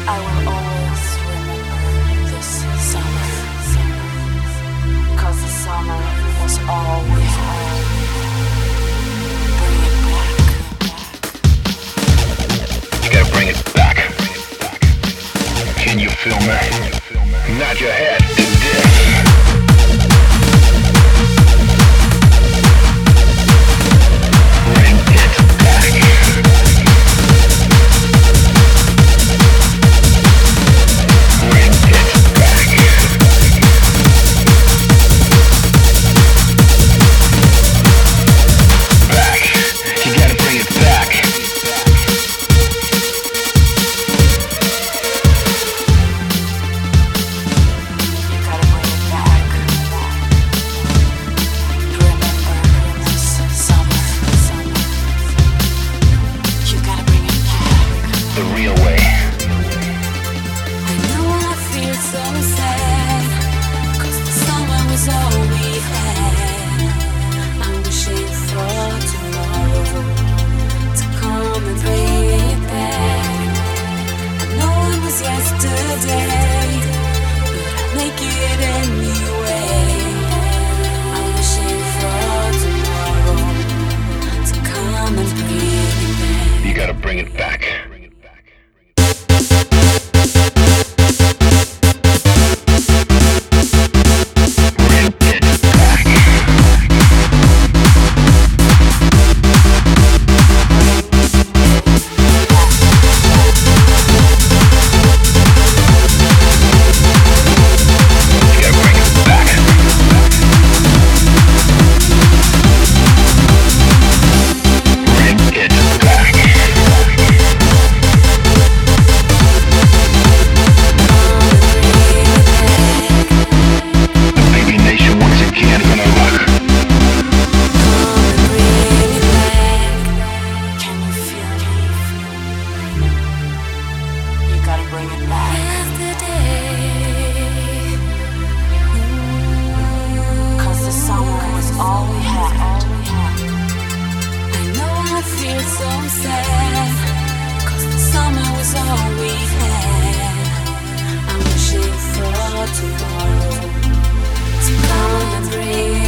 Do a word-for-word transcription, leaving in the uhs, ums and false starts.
I will always remember this summer, cause the summer was all we had. Bring it back. You gotta bring it back. Can you feel me? Nod your head to this. Bring it back. So sad, cause the summer was all we had. I'm wishing for tomorrow to come and bring